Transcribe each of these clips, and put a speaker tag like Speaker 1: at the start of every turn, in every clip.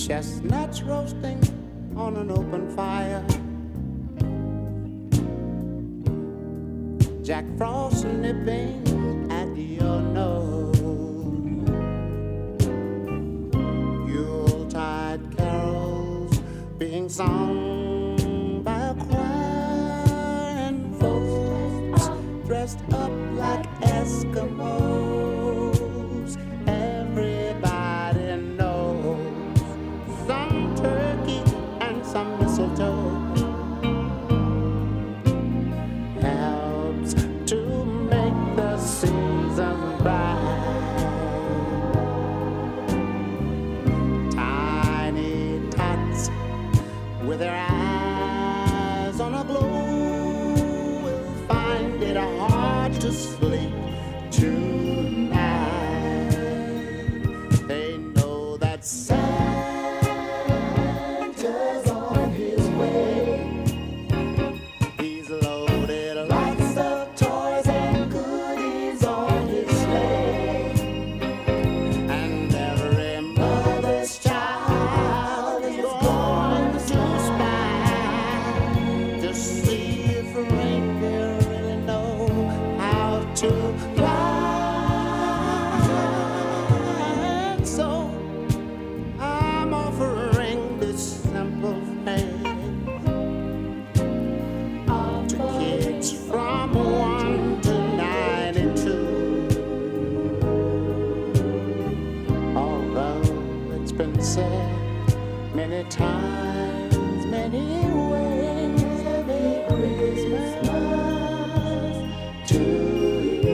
Speaker 1: chestnuts roasting on an open fire, Jack Frost nipping at your nose, Yuletide carols being sung by a choir, and folks dressed up like Eskimos. Everybody knows some turkey and some mistletoe helps to make the season bright. Tiny tots with their eyes on a glow will find it hard to sleep tonight. They know that Santa's on his way. He's loaded lots of toys and goodies on his sleigh, and every mother's child is going to spy to see if reindeer really know how to fly. And so I'm offering this simple faith to kids from 1 to 92. Although it's been said many times, many ways, Merry Christmas to you.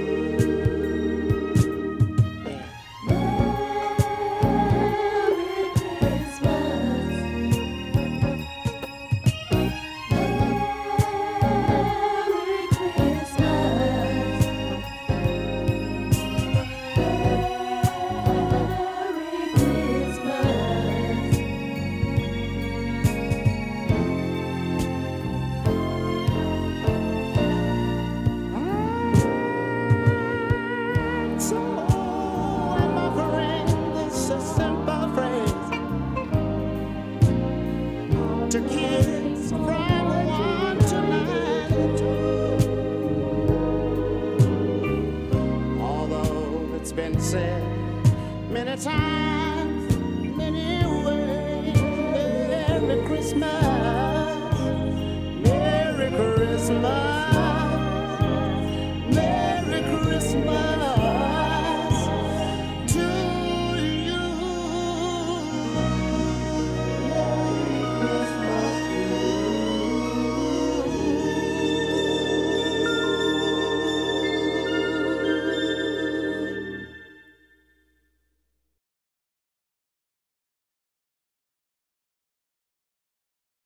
Speaker 1: So I'm offering this a simple phrase to kids from 1 to 92. Although it's been said many times, many ways, Merry Christmas.